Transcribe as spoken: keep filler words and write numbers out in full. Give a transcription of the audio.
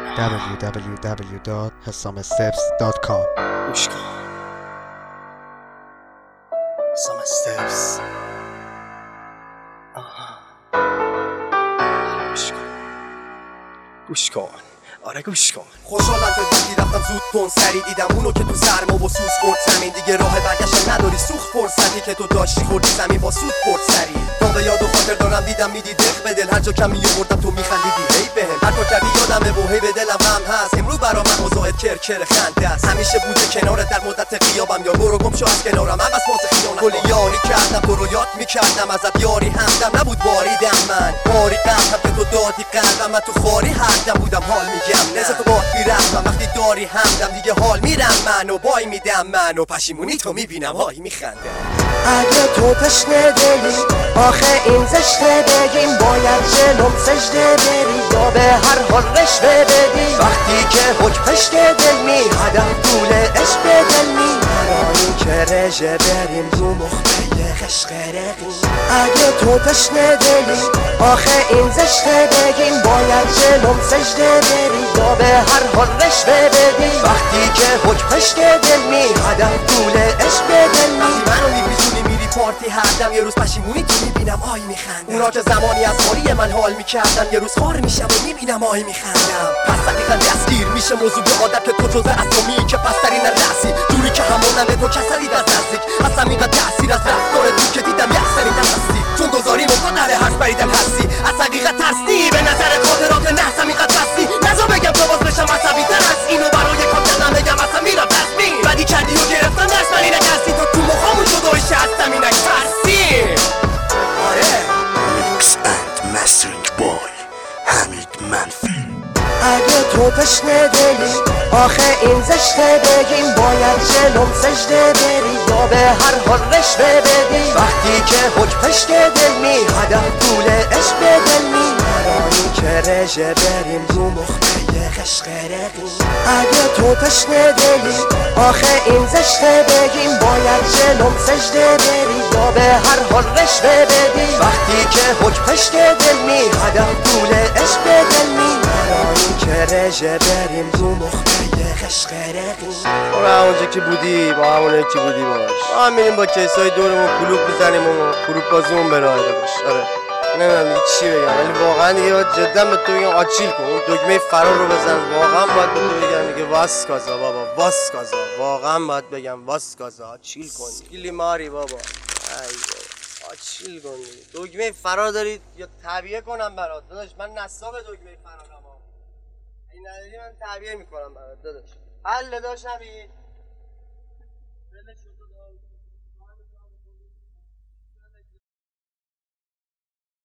دبلیو دبلیو دبلیو دات حسام استپس دات کام. گوش کن حسام استپس. گوش کن گوش کن آره گوش کن. خوشحالم که دیدی رفتم زود تون سری دیدم اونو که تو سرما و سوز خورد زمین. دیگه راه برگشت نداری سوخت فرصتی که تو داشتی خوردی زمین با سود برد سری. تا به یاد و خاطر دارم دیدم میدی دق به دل. هر جا کم میوردم تو میخندیدی هی بهم. هر کار کردی یادمه و هی به دلم غم هست. امرو برا من اوضاعت کرکر خنده است. همیشه بوده کنارت در مدت غیابم یا برو گم شو از کنارم. عوض واسه خیانت کلی یاری کردم تو رو یاد میکردم ازت یاری همدم نبود باریدم من باری قلبم که تو دادی قلبم. من تو خاری هردم بودم حال میگم نزد تو باد میرفتم وقتی داری همدم. دیگه حال میرم من و بای میدم من و پشیمونی تو میبینم های میخنده. اگه تو تشنه دلی آخه این زشته بگیم باید جلوم سجده بری یا به هر حال رشوه بدی. وقتی که حکم پشت دل میهدم طول عشق دل میهرانی که رژه بریم رو مخته خشق رقیم. اگه تو تشنه دلی آخه این زشته بگیم باید جلوم سجده بری یا به هر حال رشوه بدی. وقتی که حکم پشت دل میهدم طول عشق دل میهرانی پارتی هردم یه روز پشیمونی تو میبینم آی میخندم. اونا که زمانی از خاری من حال میکردن یه روز خار میشم و میبینم آی میخندم. پس دقیقا دستگیر میشه موضوع به عادت که تو جزء اتمی که پس ترین رسی جوری که همونمه تو کسلی از نزدیک. از همینقدر تاثیر از رفتار تو که دیدم یک سری دستی چون گذاری مقدر حرف بریدن هستی. از حقیقت ترسی به نظر خاطرات نحس همینقدر بستی. نزا بگم تو باز بشم عصبی تر از اینو برای کار کردم بگم اصلا میرم تصمیم بدی کردی و گرفتن دست من اینک هستی تو تو مخامون جدایش هستم اینک ترسی. آره Mix and Mastering Boy حمید منفی. اگه تو تشنه دلی آخه این زشته بگیم باید جلوم سجده بری یا به هر حال رشوه بدی. وقتی که حکم پشت دل میهدم طول عشق دل میهرانی که رژه بریم رو مخته خشق رقیم. اگه تو تشنه دلی آخه این زشته بگیم باید جلوم سجده بری یا به هر حال رشوه بدی. وقتی که حکم پشت دل میهدم طول عشق دل میهرانی که رژه بریم رو مخته خشق رقیم. برو همونجا که بودی با همونه که بودی باش. ما هم میریم با کیسای دورمون کلوب میزنیم و کلوب بازیمون به راه باش. آره نمیدونم دیگه چی بگم ولی واقعا دیگه باید جدا به تو بگم آچیل کن. اون دکمه فرار رو بزن. واقعا باید به تو بگم دیگه واسکازا بابا واسکازا. واقعا باید بگم واسکازا آچیل کن. گیلی ماری بابا. ای بابا آچیل کن دیگه. دکمه فرار داری یا تعبیه کنم برات داداش؟ من نصاب دکمه فرارم ها. این نداری من تعبیه میکنم برات داداش. حل داداش نبی